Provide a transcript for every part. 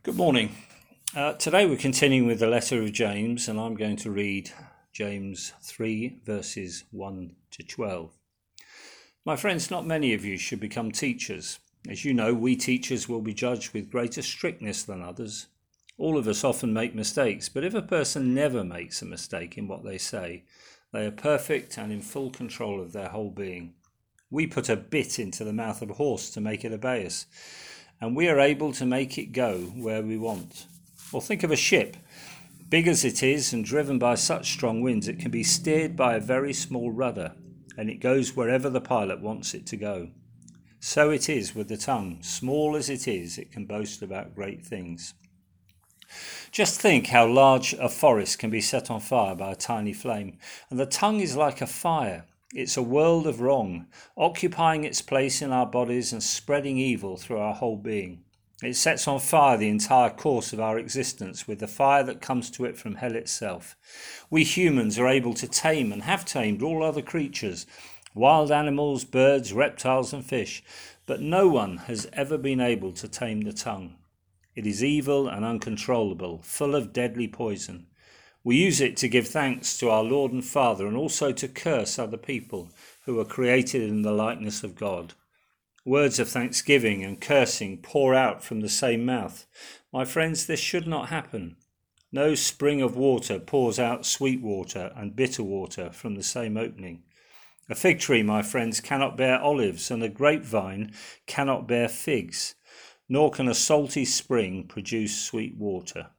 Good morning. Today we're continuing with the letter of James, and I'm going to read James 3 verses 1 to 12. My friends, not many of you should become teachers. As you know, we teachers will be judged with greater strictness than others. All of us often make mistakes, but if a person never makes a mistake in what they say, they are perfect and in full control of their whole being. We put a bit into the mouth of a horse to make it obey us, and we are able to make it go where we want. Or think of a ship. Big as it is and driven by such strong winds, it can be steered by a very small rudder, and it goes wherever the pilot wants it to go. So it is with the tongue. Small as it is, it can boast about great things. Just think how large a forest can be set on fire by a tiny flame, and the tongue is like a fire. It's a world of wrong, occupying its place in our bodies and spreading evil through our whole being. It sets on fire the entire course of our existence with the fire that comes to it from hell itself. We humans are able to tame and have tamed all other creatures, wild animals, birds, reptiles and fish, but no one has ever been able to tame the tongue. It is evil and uncontrollable, full of deadly poison. We use it to give thanks to our Lord and Father, and also to curse other people who are created in the likeness of God. Words of thanksgiving and cursing pour out from the same mouth. My friends, this should not happen. No spring of water pours out sweet water and bitter water from the same opening. A fig tree, my friends, cannot bear olives, and a grapevine cannot bear figs, nor can a salty spring produce sweet water.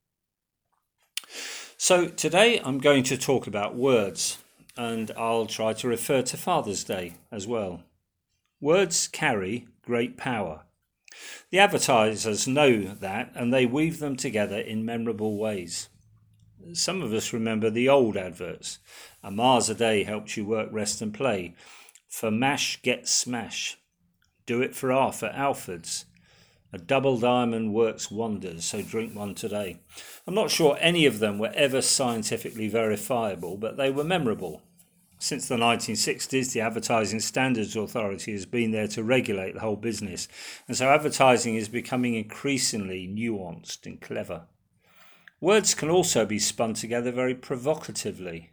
So today I'm going to talk about words, and I'll try to refer to Father's Day as well. Words carry great power. The advertisers know that, and they weave them together in memorable ways. Some of us remember the old adverts. A Mars a day helps you work, rest and play. For mash, get smash. Do it for half at Alfred's. A double diamond works wonders, so drink one today. I'm not sure any of them were ever scientifically verifiable, but they were memorable. Since the 1960s, the Advertising Standards Authority has been there to regulate the whole business, and so advertising is becoming increasingly nuanced and clever. Words can also be spun together very provocatively.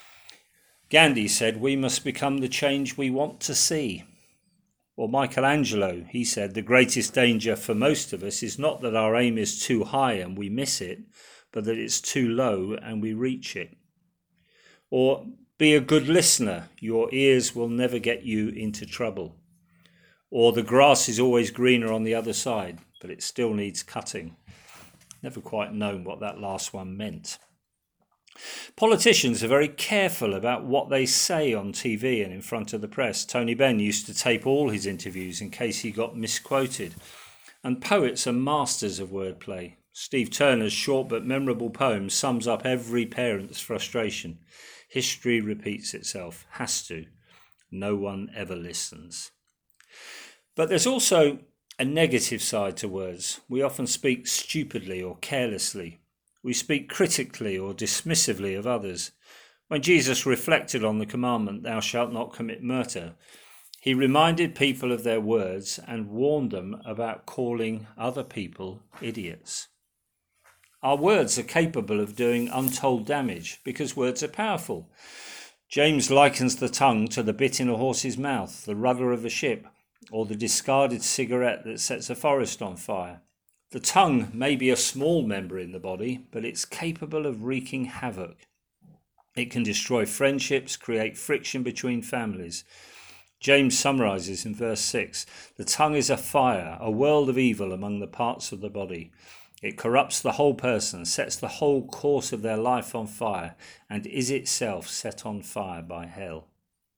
Gandhi said, "We must become the change we want to see." Or Michelangelo, he said, "The greatest danger for most of us is not that our aim is too high and we miss it, but that it's too low and we reach it." Or, "Be a good listener, your ears will never get you into trouble." Or, "The grass is always greener on the other side, but it still needs cutting." Never quite known what that last one meant. Politicians are very careful about what they say on TV and in front of the press. Tony Benn used to tape all his interviews in case he got misquoted. And poets are masters of wordplay. Steve Turner's short but memorable poem sums up every parent's frustration. History repeats itself. Has to. No one ever listens. But there's also a negative side to words. We often speak stupidly or carelessly. We speak critically or dismissively of others. When Jesus reflected on the commandment, "Thou shalt not commit murder," he reminded people of their words and warned them about calling other people idiots. Our words are capable of doing untold damage because words are powerful. James likens the tongue to the bit in a horse's mouth, the rudder of a ship, or the discarded cigarette that sets a forest on fire. The tongue may be a small member in the body, but it's capable of wreaking havoc. It can destroy friendships, create friction between families. James summarizes in verse 6, "The tongue is a fire, a world of evil among the parts of the body. It corrupts the whole person, sets the whole course of their life on fire, and is itself set on fire by hell."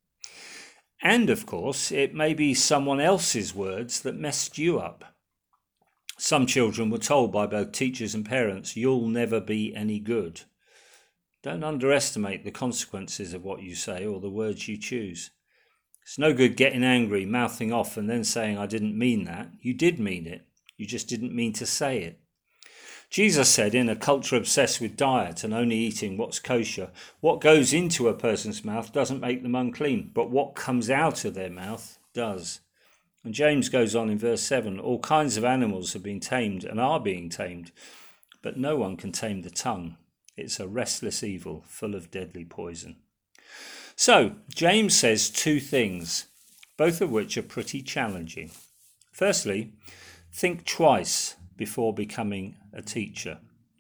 And of course, it may be someone else's words that messed you up. Some children were told by both teachers and parents, "You'll never be any good." Don't underestimate the consequences of what you say or the words you choose. It's no good getting angry, mouthing off and then saying, "I didn't mean that." You did mean it. You just didn't mean to say it. Jesus said, in a culture obsessed with diet and only eating what's kosher, what goes into a person's mouth doesn't make them unclean, but what comes out of their mouth does. And James goes on in verse 7, all kinds of animals have been tamed and are being tamed, but no one can tame the tongue. It's a restless evil full of deadly poison. So, James says two things, both of which are pretty challenging. Firstly, think twice before becoming a teacher.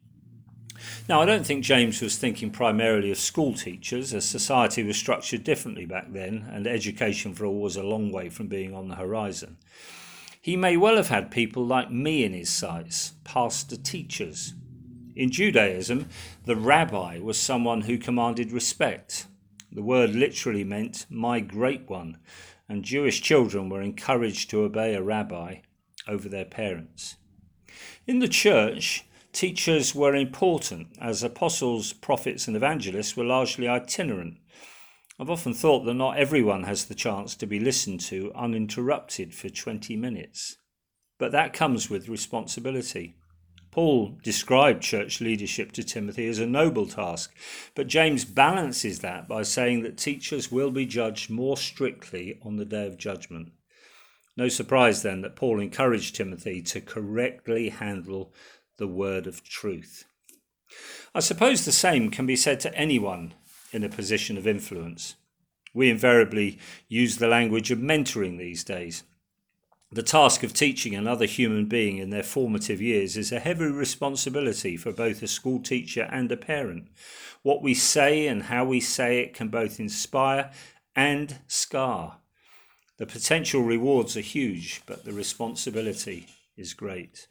Now, I don't think James was thinking primarily of school teachers, as society was structured differently back then, and education for all was a long way from being on the horizon. He may well have had people like me in his sights, pastor teachers. In Judaism, the rabbi was someone who commanded respect. The word literally meant my great one, and Jewish children were encouraged to obey a rabbi over their parents. In the church, teachers were important, as apostles, prophets and evangelists were largely itinerant. I've often thought that not everyone has the chance to be listened to uninterrupted for 20 minutes. But that comes with responsibility. Paul described church leadership to Timothy as a noble task, but James balances that by saying that teachers will be judged more strictly on the day of judgment. No surprise then that Paul encouraged Timothy to correctly handle the word of truth. I suppose the same can be said to anyone in a position of influence. We invariably use the language of mentoring these days. The task of teaching another human being in their formative years is a heavy responsibility for both a school teacher and a parent. What we say and how we say it can both inspire and scar. The potential rewards are huge, but the responsibility is great.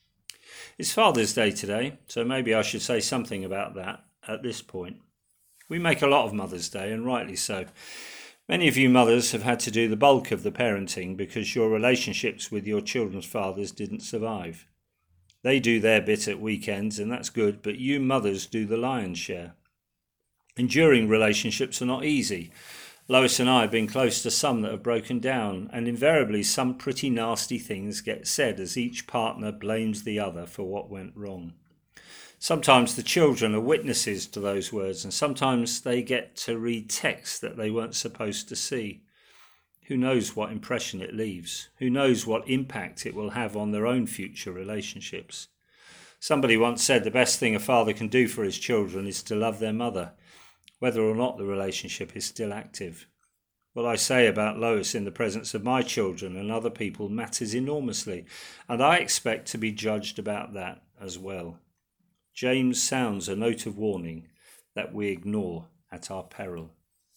It's Father's Day today, so maybe I should say something about that at this point. We make a lot of Mother's Day, and rightly so. Many of you mothers have had to do the bulk of the parenting because your relationships with your children's fathers didn't survive. They do their bit at weekends, and that's good, but you mothers do the lion's share. Enduring relationships are not easy. Lois and I have been close to some that have broken down, and invariably some pretty nasty things get said as each partner blames the other for what went wrong. Sometimes the children are witnesses to those words, and sometimes they get to read text that they weren't supposed to see. Who knows what impression it leaves? Who knows what impact it will have on their own future relationships? Somebody once said the best thing a father can do for his children is to love their mother, whether or not the relationship is still active. What I say about Lois in the presence of my children and other people matters enormously, and I expect to be judged about that as well. James sounds a note of warning that we ignore at our peril.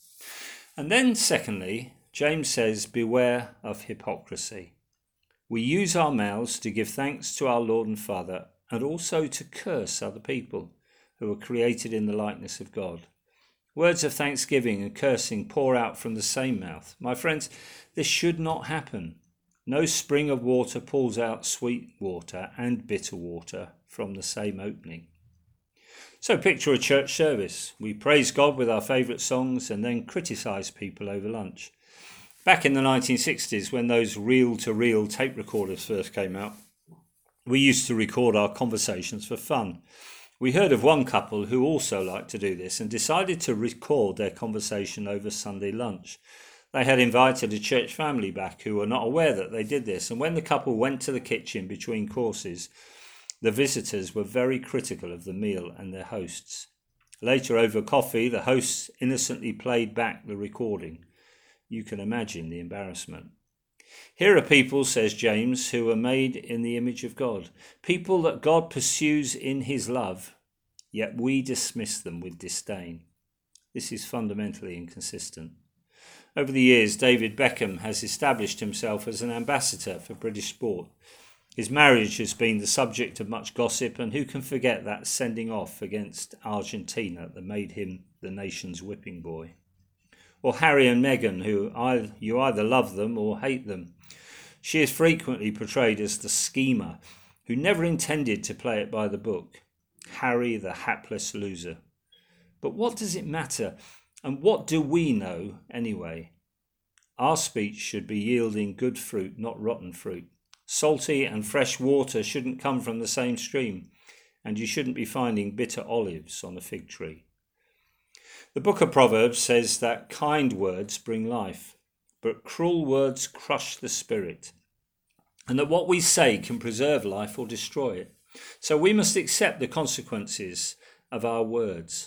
And then secondly, James says, beware of hypocrisy. We use our mouths to give thanks to our Lord and Father and also to curse other people who are created in the likeness of God. Words of thanksgiving and cursing pour out from the same mouth. My friends, this should not happen. No spring of water pulls out sweet water and bitter water from the same opening. So picture a church service. We praise God with our favourite songs and then criticise people over lunch. Back in the 1960s, when those reel-to-reel tape recorders first came out, we used to record our conversations for fun. We heard of one couple who also liked to do this and decided to record their conversation over Sunday lunch. They had invited a church family back who were not aware that they did this, and when the couple went to the kitchen between courses, the visitors were very critical of the meal and their hosts. Later, over coffee, the hosts innocently played back the recording. You can imagine the embarrassment. Here are people, says James, who are made in the image of God. People that God pursues in his love, yet we dismiss them with disdain. This is fundamentally inconsistent. Over the years, David Beckham has established himself as an ambassador for British sport. His marriage has been the subject of much gossip, and who can forget that sending off against Argentina that made him the nation's whipping boy? Or Harry and Meghan, who you either love them or hate them. She is frequently portrayed as the schemer who never intended to play it by the book. Harry, the hapless loser. But what does it matter? And what do we know anyway? Our speech should be yielding good fruit, not rotten fruit. Salty and fresh water shouldn't come from the same stream, and you shouldn't be finding bitter olives on a fig tree. The book of Proverbs says that kind words bring life. but cruel words crush the spirit, and that what we say can preserve life or destroy it. So we must accept the consequences of our words.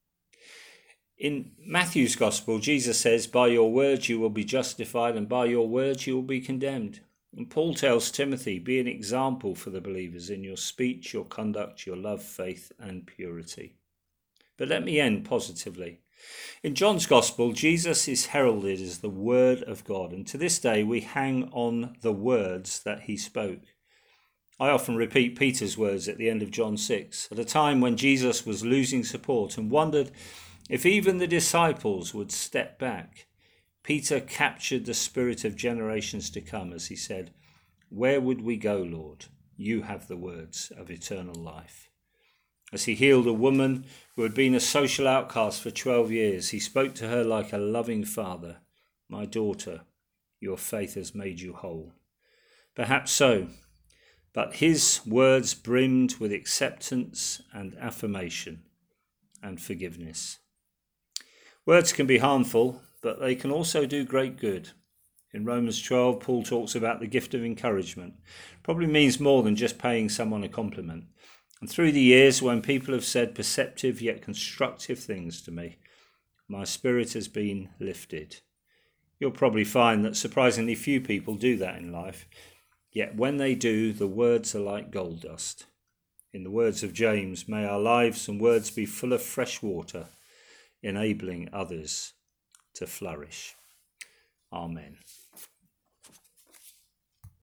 In Matthew's Gospel, Jesus says, by your words you will be justified, and by your words you will be condemned. And Paul tells Timothy, be an example for the believers in your speech, your conduct, your love, faith, and purity. But let me end positively. In John's Gospel, Jesus is heralded as the Word of God, and to this day we hang on the words that he spoke. I often repeat Peter's words at the end of John 6, at a time when Jesus was losing support and wondered if even the disciples would step back. Peter captured the spirit of generations to come as he said, where would we go, Lord? You have the words of eternal life. As he healed a woman who had been a social outcast for 12 years, he spoke to her like a loving father. My daughter, your faith has made you whole. Perhaps so, but his words brimmed with acceptance and affirmation and forgiveness. Words can be harmful, but they can also do great good. In Romans 12, Paul talks about the gift of encouragement. Probably means more than just paying someone a compliment. And through the years, when people have said perceptive yet constructive things to me, my spirit has been lifted. You'll probably find that surprisingly few people do that in life. Yet when they do, the words are like gold dust. In the words of James, may our lives and words be full of fresh water, enabling others to flourish. Amen.